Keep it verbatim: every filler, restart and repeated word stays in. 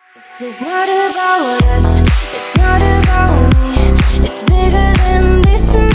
This is not about us, it's not about me. It's bigger than this.